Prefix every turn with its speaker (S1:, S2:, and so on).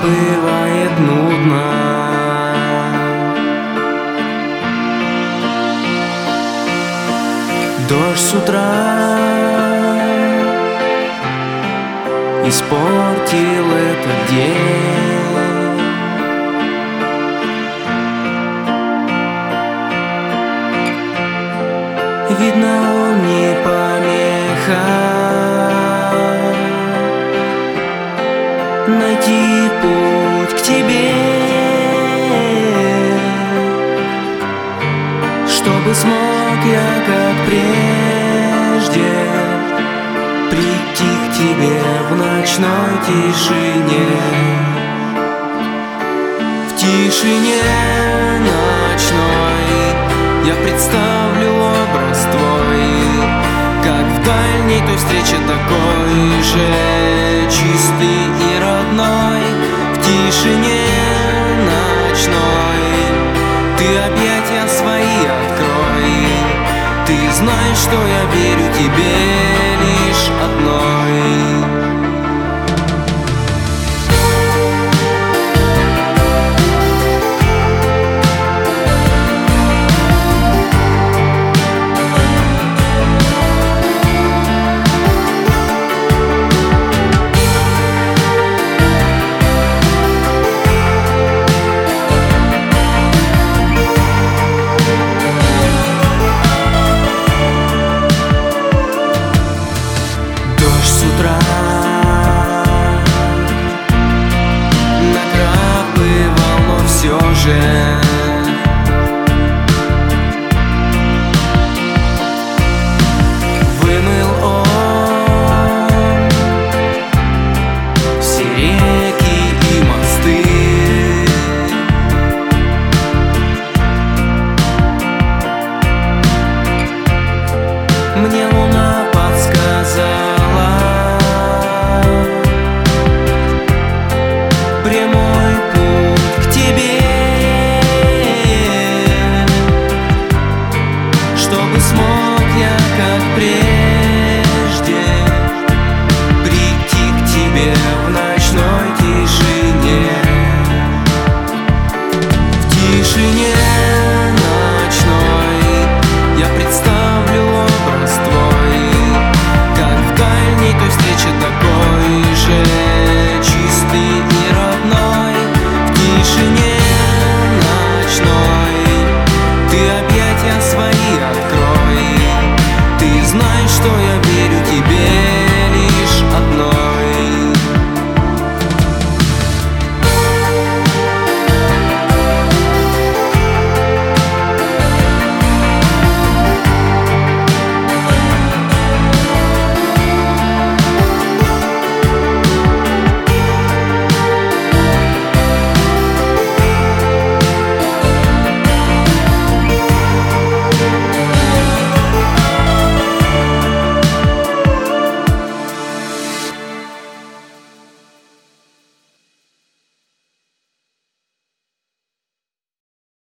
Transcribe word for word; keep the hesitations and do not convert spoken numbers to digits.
S1: бывает нудно. Дождь с утра испортил этот день. Видно, он не помеха найти путь к тебе, чтобы смог я, как прежде, прийти к тебе в ночной тишине. В тишине ночной я представлю образ твой, как в дальней той встрече, такой же чистый и родной. В тишине ночной ты объятия свои открой. Ты знаешь, что я верю тебе лишь одной. Накрапывал, но все же вымыл он все реки и мосты. Мне луна подсказала прямой путь к тебе, чтобы смог я, как прежде, прийти к тебе в ночной тишине. В тишине ночной я представлю образ твой, как в дальней той встрече, такой же чистый и родной. В тишине ночной ты объятия свои открой. Ты знаешь, что я верю тебе